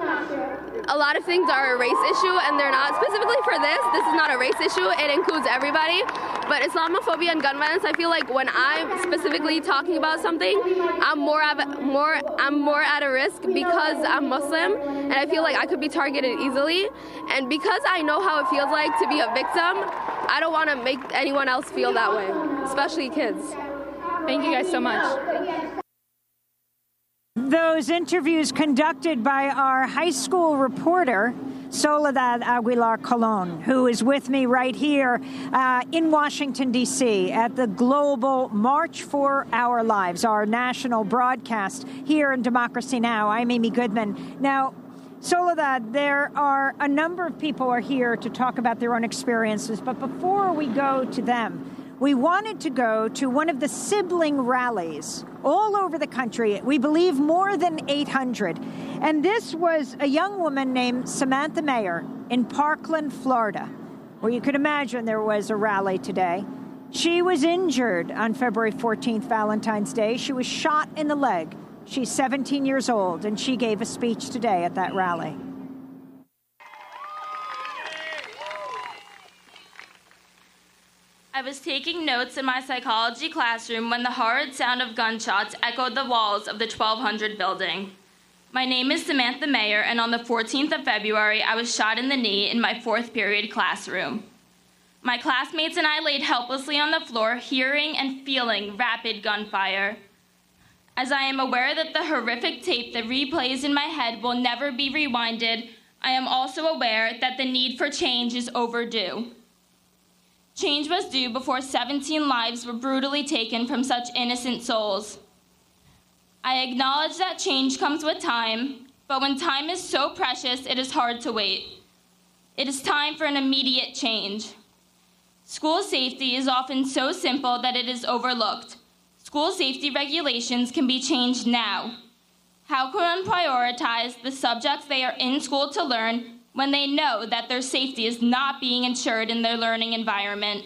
a lot of things are a race issue, and they're not. Specifically for this, this is not a race issue. It includes everybody. But Islamophobia and gun violence, I feel like when I'm specifically talking about something, I'm more of, more I'm more at a risk because I'm Muslim, and I feel like I could be targeted easily. And because I know how it feels like to be a victim, I don't want to make anyone else feel that way, especially kids. Thank you guys so much. Those interviews conducted by our high school reporter, Soledad Aguilar Colon, who is with me right here uh, in Washington, D C at the Global March for Our Lives, our national broadcast here in Democracy Now! I'm Amy Goodman. Now, Soledad, there are a number of people are here to talk about their own experiences, but before we go to them, we wanted to go to one of the sibling rallies all over the country. We believe more than eight hundred. And this was a young woman named Samantha Mayer in Parkland, Florida, where you could imagine there was a rally today. She was injured on February fourteenth, Valentine's Day. She was shot in the leg. She's seventeen years old, and she gave a speech today at that rally. I was taking notes in my psychology classroom when the horrid sound of gunshots echoed the walls of the twelve hundred building. My name is Samantha Mayer, and on the fourteenth of February, I was shot in the knee in my fourth period classroom. My classmates and I laid helplessly on the floor, hearing and feeling rapid gunfire. As I am aware that the horrific tape that replays in my head will never be rewinded, I am also aware that the need for change is overdue. Change was due before seventeen lives were brutally taken from such innocent souls. I acknowledge that change comes with time, but when time is so precious, it is hard to wait. It is time for an immediate change. School safety is often so simple that it is overlooked. School safety regulations can be changed now. How can one prioritize the subjects they are in school to learn when they know that their safety is not being ensured in their learning environment?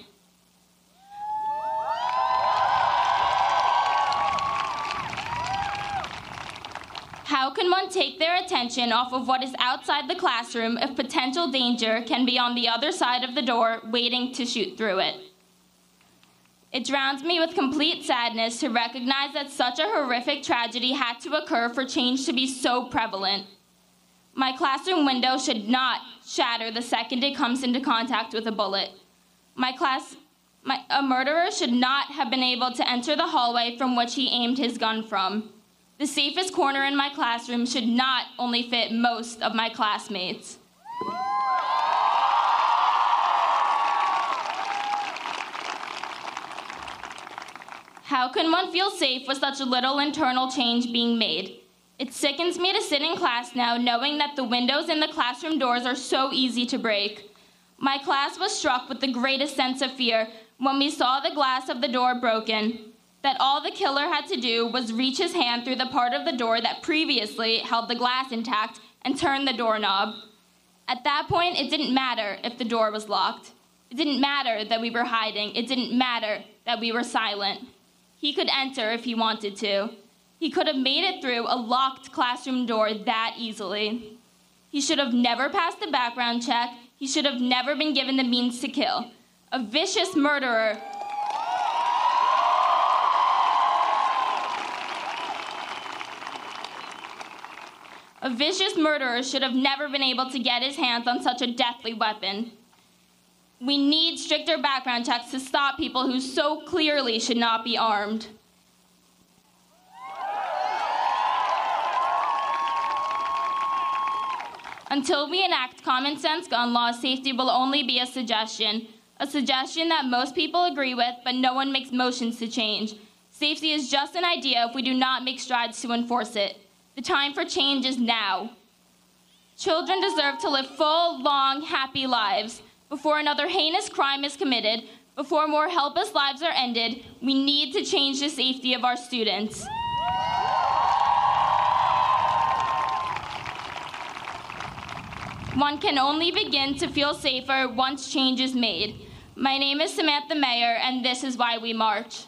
How can one take their attention off of what is outside the classroom if potential danger can be on the other side of the door waiting to shoot through it? It drowns me with complete sadness to recognize that such a horrific tragedy had to occur for change to be so prevalent. My classroom window should not shatter the second it comes into contact with a bullet. My class, my, a murderer should not have been able to enter the hallway from which he aimed his gun from. The safest corner in my classroom should not only fit most of my classmates. How can one feel safe with such little internal change being made? It sickens me to sit in class now knowing that the windows in the classroom doors are so easy to break. My class was struck with the greatest sense of fear when we saw the glass of the door broken, that all the killer had to do was reach his hand through the part of the door that previously held the glass intact and turn the doorknob. At that point, it didn't matter if the door was locked. It didn't matter that we were hiding. It didn't matter that we were silent. He could enter if he wanted to. He could have made it through a locked classroom door that easily. He should have never passed the background check. He should have never been given the means to kill. A vicious murderer. A vicious murderer should have never been able to get his hands on such a deathly weapon. We need stricter background checks to stop people who so clearly should not be armed. Until we enact common sense gun laws, safety will only be a suggestion, a suggestion that most people agree with, but no one makes motions to change. Safety is just an idea if we do not make strides to enforce it. The time for change is now. Children deserve to live full, long, happy lives. Before another heinous crime is committed, before more helpless lives are ended, we need to change the safety of our students. One can only begin to feel safer once change is made. My name is Samantha Mayer, and this is why we march.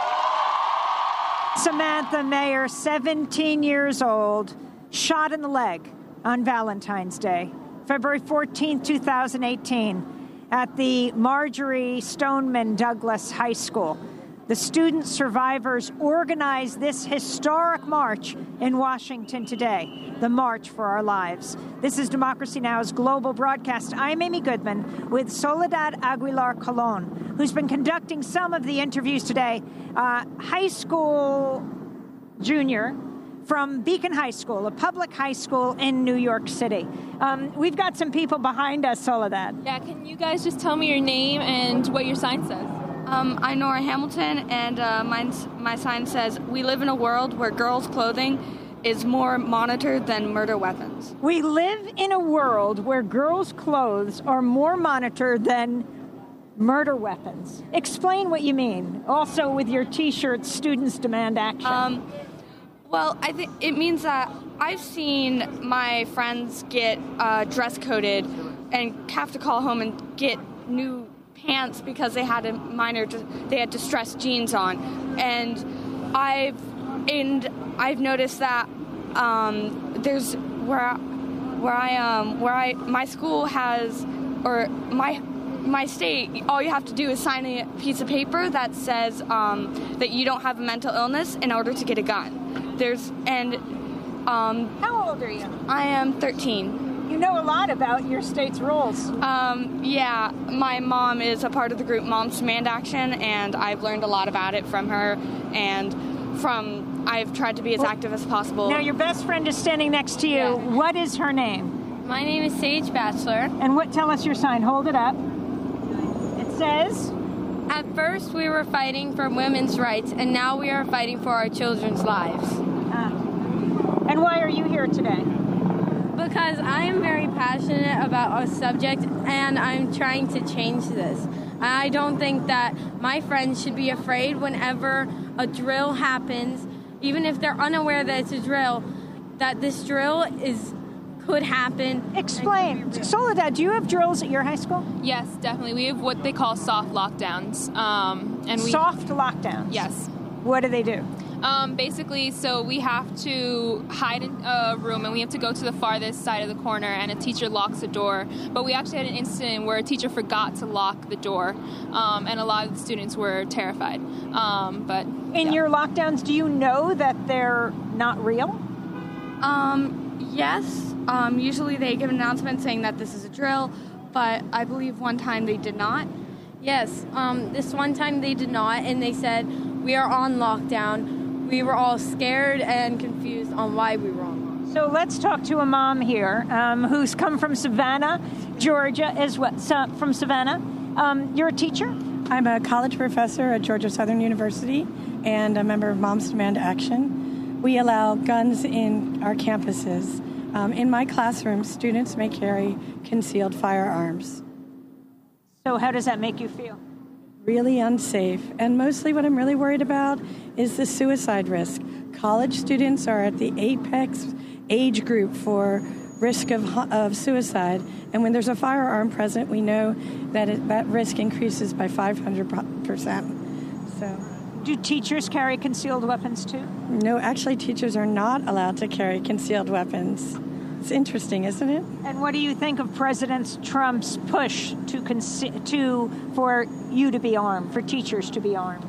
Samantha Mayer, seventeen years old, shot in the leg on Valentine's Day, February fourteenth, two thousand eighteen, at the Marjorie Stoneman Douglas High School. The student survivors organized this historic march in Washington today, the March for Our Lives. This is Democracy Now!'s global broadcast. I'm Amy Goodman with Soledad Aguilar Colon, who's been conducting some of the interviews today. Uh, high school junior from Beacon High School, a public high school in New York City. Um, we've got some people behind us, Soledad. Yeah, can you guys just tell me your name and what your sign says? Um, I'm Nora Hamilton, and uh, mine's, my sign says, "We live in a world where girls' clothing is more monitored than murder weapons." We live in a world where girls' clothes are more monitored than murder weapons. Explain what you mean. Also with your T-shirt, "Students Demand Action." Um, well, I think it means that I've seen my friends get uh, dress coded and have to call home and get new pants because they had a minor, they had distressed jeans on, and I've and I've noticed that um, there's where where I um where I my school has or my my state, all you have to do is sign a piece of paper that says um, that you don't have a mental illness in order to get a gun. There's and um, how old are you? I am thirteen. You know a lot about your state's rules. Um, yeah, my mom is a part of the group Moms Demand Action, and I've learned a lot about it from her, and from I've tried to be as well, active as possible. Now, your best friend is standing next to you. Yeah. What is her name? My name is Sage Batchelor. And what? Tell us your sign. Hold it up. It says, "At first we were fighting for women's rights, and now we are fighting for our children's lives." Ah. And why are you here today? Because I am very passionate about a subject, and I'm trying to change this. I don't think that my friends should be afraid whenever a drill happens, even if they're unaware that it's a drill, that this drill is could happen. Explain. Soledad, do you have drills at your high school? Yes, definitely. We have what they call soft lockdowns. Um, and we, soft lockdowns? Yes. What do they do? Um, basically, so we have to hide in a room and we have to go to the farthest side of the corner and a teacher locks the door. But we actually had an incident where a teacher forgot to lock the door, um, and a lot of the students were terrified. Um, but In yeah. your lockdowns, do you know that they're not real? Um, yes. Um, usually they give an announcement saying that this is a drill, but I believe one time they did not. Yes, um, this one time they did not, and they said, "We are on lockdown." We were all scared and confused on why we were on lockdown. So let's talk to a mom here um, who's come from Savannah, Georgia, as well. So, from Savannah. Um, you're a teacher? I'm a college professor at Georgia Southern University and a member of Moms Demand Action. We allow guns in our campuses. Um, in my classroom, students may carry concealed firearms. So how does that make you feel? Really unsafe. And mostly what I'm really worried about is the suicide risk. College students are at the apex age group for risk of, of suicide. And when there's a firearm present, we know that it, that risk increases by five hundred percent. So, do teachers carry concealed weapons too? No, actually teachers are not allowed to carry concealed weapons. It's interesting, isn't it? And what do you think of President Trump's push to conce- to for you to be armed, for teachers to be armed?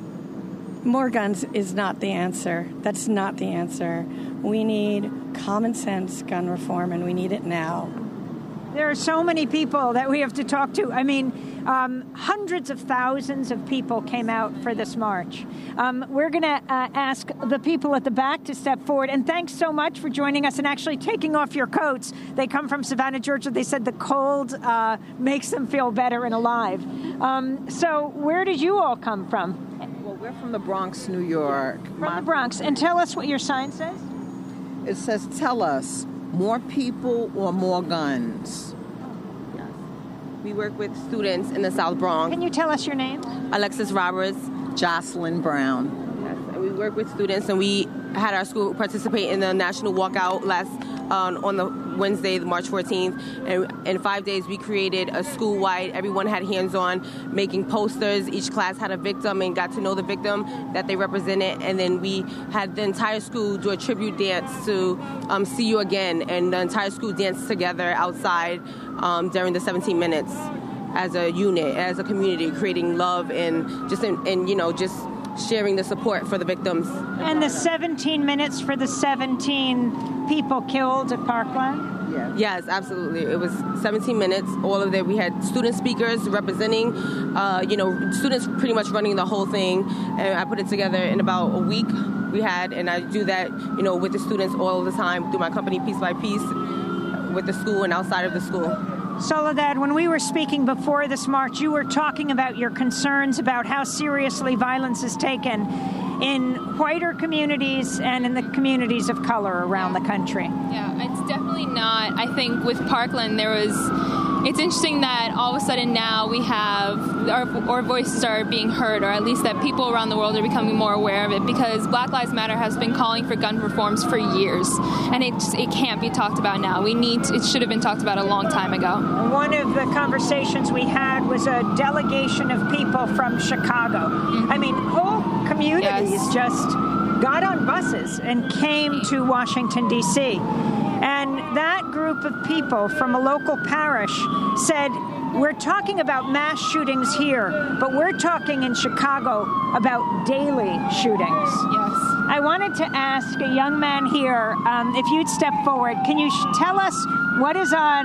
More guns is not the answer. That's not the answer. We need common sense gun reform, and we need it now. There are so many people that we have to talk to. I mean, um, hundreds of thousands of people came out for this march. Um, we're going to uh, ask the people at the back to step forward. And thanks so much for joining us and actually taking off your coats. They come from Savannah, Georgia. They said the cold uh, makes them feel better and alive. Um, so where did you all come from? Well, we're from the Bronx, New York. From My- the Bronx. And tell us what your sign says. It says, tell us, more people or more guns? Yes. We work with students in the South Bronx. Can you tell us your name? Alexis Roberts. Jocelyn Brown. Yes. And we work with students, and we had our school participate in the national walkout last um, on the Wednesday, March fourteenth. And in five days, we created a school-wide, everyone had hands-on, making posters. Each class had a victim and got to know the victim that they represented. And then we had the entire school do a tribute dance to um, See You Again. And the entire school danced together outside um, during the seventeen minutes as a unit, as a community, creating love and just, in, and, you know, just sharing the support for the victims. And the seventeen minutes for the seventeen people killed at Parkland? Yes. Yes, absolutely. It was seventeen minutes. All of that. We had student speakers representing, uh, you know, students pretty much running the whole thing. And I put it together in about a week. We had, and I do that, you know, with the students all the time through my company, Piece by Piece, with the school and outside of the school. Soledad, when we were speaking before this march, you were talking about your concerns about how seriously violence is taken in whiter communities and in the communities of color around the country. Yeah, it's definitely not. I think with Parkland, there was, it's interesting that all of a sudden now we have, our, our voices are being heard, or at least that people around the world are becoming more aware of it, because Black Lives Matter has been calling for gun reforms for years, and it just, it can't be talked about now. We need, to, it should have been talked about a long time ago. One of the conversations we had was a delegation of people from Chicago. Mm-hmm. I mean, whole communities yes. just got on buses and came to Washington, D C And that group of people from a local parish said, we're talking about mass shootings here, but we're talking in Chicago about daily shootings. Yes. I wanted to ask a young man here, um, if you'd step forward, can you sh- tell us what is on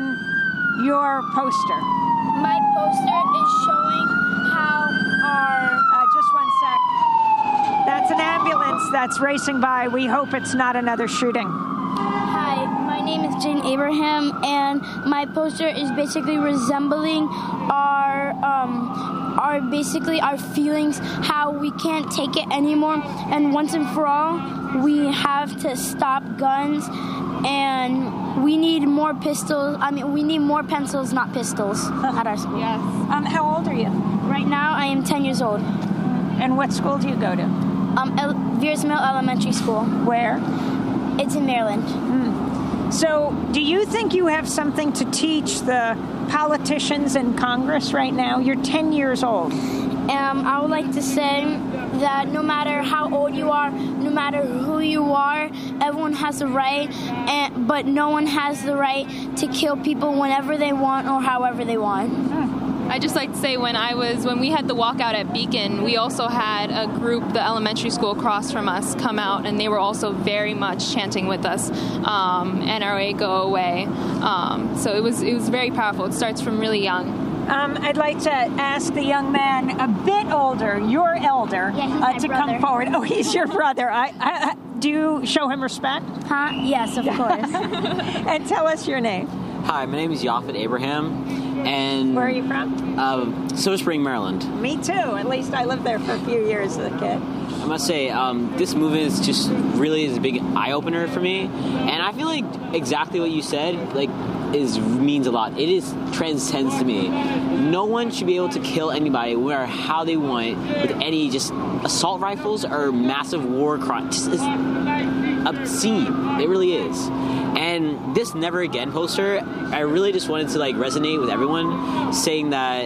your poster? My poster is showing how our... Uh, just one sec. That's an ambulance that's racing by. We hope it's not another shooting. Hi, my name is Jane Abraham, and my poster is basically resembling our, um, our basically our feelings, how we can't take it anymore, and once and for all, we have to stop guns, and we need more pistols. I mean, we need more pencils, not pistols, at our school. Yes. Um, how old are you? Right now, I am ten years old. And what school do you go to? Um, El- Veers Mill Elementary School. Where? It's in Maryland. Mm. So, do you think you have something to teach the politicians in Congress right now? You're ten years old. Um, I would like to say that no matter how old you are, no matter who you are, everyone has a right, and, but no one has the right to kill people whenever they want or however they want. Mm. I just like to say when I was when we had the walkout at Beacon, we also had a group, the elementary school across from us, come out, and they were also very much chanting with us, um, N R A go away. Um, so it was it was very powerful. It starts from really young. Um, I'd like to ask the young man a bit older, your elder, yeah, he's uh, my to brother. come forward. Oh, he's your brother. I, I, I, do you show him respect? Huh? Yes, of course. And tell us your name. Hi, my name is Yafet Abraham. And where are you from? Uh, Silver Spring, Maryland. Me too. At least I lived there for a few years as a kid. I must say, um, this movement is just really is a big eye opener for me, and I feel like exactly what you said, like, is means a lot. It is transcends to me. No one should be able to kill anybody, where how they want, with any just assault rifles or massive war crimes. It's obscene. It really is. And this Never Again poster, I really just wanted to like resonate with everyone, saying that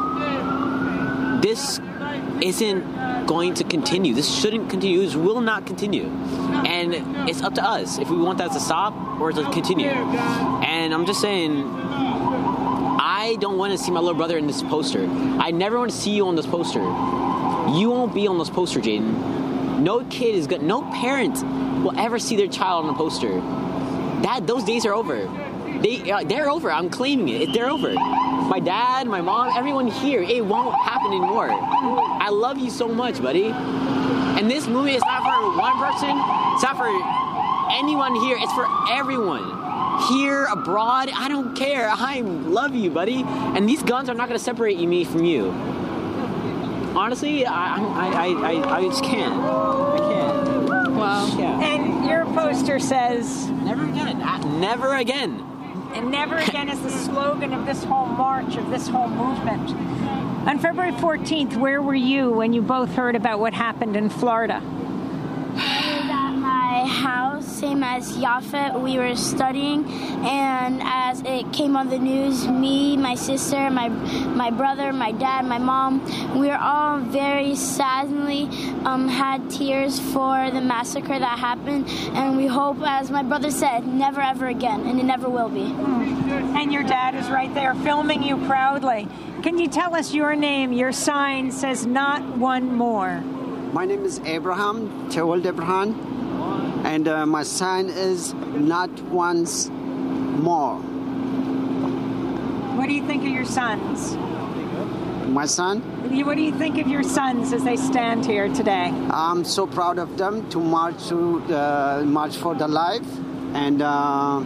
this isn't going to continue. This shouldn't continue. This will not continue. And it's up to us if we want that to stop or to continue. And I'm just saying, I don't want to see my little brother in this poster. I never want to see you on this poster. You won't be on this poster, Jaden. No kid is good. No parent will ever see their child on a poster. That those days are over. They uh, they're over. I'm claiming it. They're over. My dad, my mom, everyone here. It won't happen anymore. I love you so much, buddy. And this movie is not for one person. It's not for anyone here. It's for everyone. Here, abroad, I don't care. I love you, buddy. And these guns are not going to separate me from you. Honestly, I I, I, I, I just can't. I can't. Wow. Yeah. And your poster says... Never again. Uh, never again. And never again is the slogan of this whole march, of this whole movement. On February fourteenth, where were you when you both heard about what happened in Florida? My house, same as Yafet, we were studying, and as it came on the news, me, my sister, my my brother, my dad, my mom, we were all very sadly um, had tears for the massacre that happened, and we hope, as my brother said, never ever again, and it never will be. And your dad is right there filming you proudly. Can you tell us your name? Your sign says not one more. My name is Abraham, Teold Abraham. And uh, my sign is not once more. What do you think of your sons? My son? What do you think of your sons as they stand here today? I'm so proud of them to march to uh, march for the life, and uh,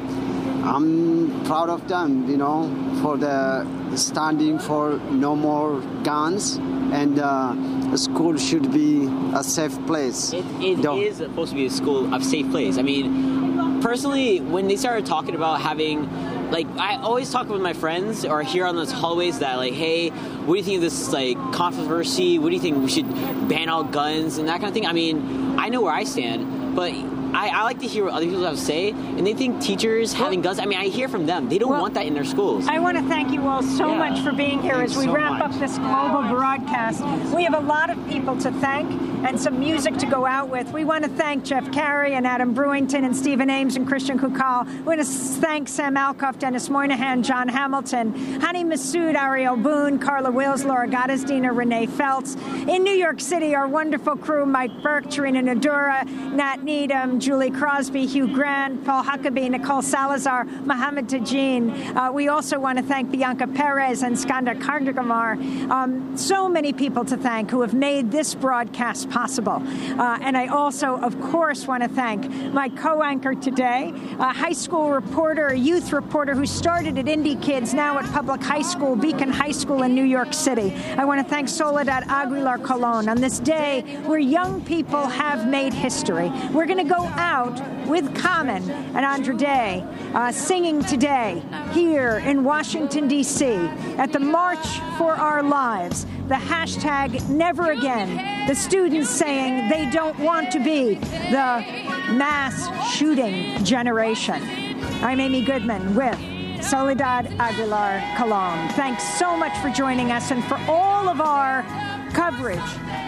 I'm proud of them, you know, for the standing for no more guns. And uh, the school should be a safe place. It, it is supposed to be a school, a safe place. I mean, personally, when they started talking about having, like, I always talk with my friends or hear on those hallways that, like, hey, what do you think of this, like, controversy? What do you think we should ban all guns and that kind of thing? I mean, I know where I stand, but I, I like to hear what other people have to say, and they think teachers having guns, I mean, I hear from them. They don't well, want that in their schools. I want to thank you all so yeah. much for being here Thanks as we so wrap much. up this global broadcast. We have a lot of people to thank and some music to go out with. We want to thank Jeff Carey and Adam Brewington and Stephen Ames and Christian Kukal. We want to thank Sam Alcoff, Dennis Moynihan, John Hamilton, Hani Massoud, Ariel Boone, Carla Wills, Laura Gottesdiener, Renee Feltz. In New York City, our wonderful crew, Mike Burke, Tarina Nadura, Nat Needham, Julie Crosby, Hugh Grant, Paul Huckabee, Nicole Salazar, Mohammed Tajin. Uh, we also want to thank Bianca Perez and Skanda Kardagamar. Um, so many people to thank who have made this broadcast possible. Uh, and I also, of course, want to thank my co-anchor today, a high school reporter, a youth reporter who started at Indie Kids, now at Public High School, Beacon High School in New York City. I want to thank Soledad Aguilar Colon on this day where young people have made history. We're going to go out with Common and Andra Day uh, singing today here in Washington, D C at the March for Our Lives. The hashtag Never Again. The students saying they don't want to be the mass shooting generation. I'm Amy Goodman with Soledad Aguilar Colon. Thanks so much for joining us and for all of our coverage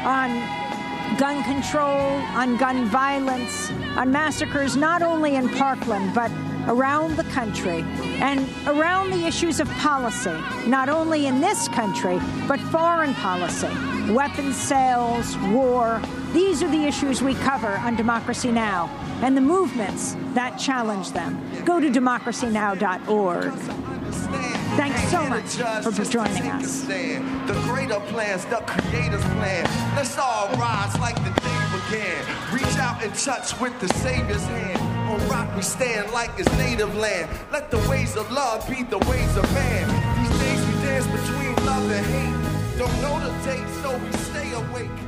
on gun control, on gun violence, on massacres not only in Parkland, but around the country, and around the issues of policy, not only in this country, but foreign policy, weapons sales, war. These are the issues we cover on Democracy Now! And the movements that challenge them. Go to democracy now dot org. Thanks so much for joining us. The greater plans, the creator's plan. Let's all rise like the day began. Reach out and touch with the Savior's hand. On rock we stand like it's native land. Let the ways of love be the ways of man. These days we dance between love and hate. Don't know the date, so we stay awake.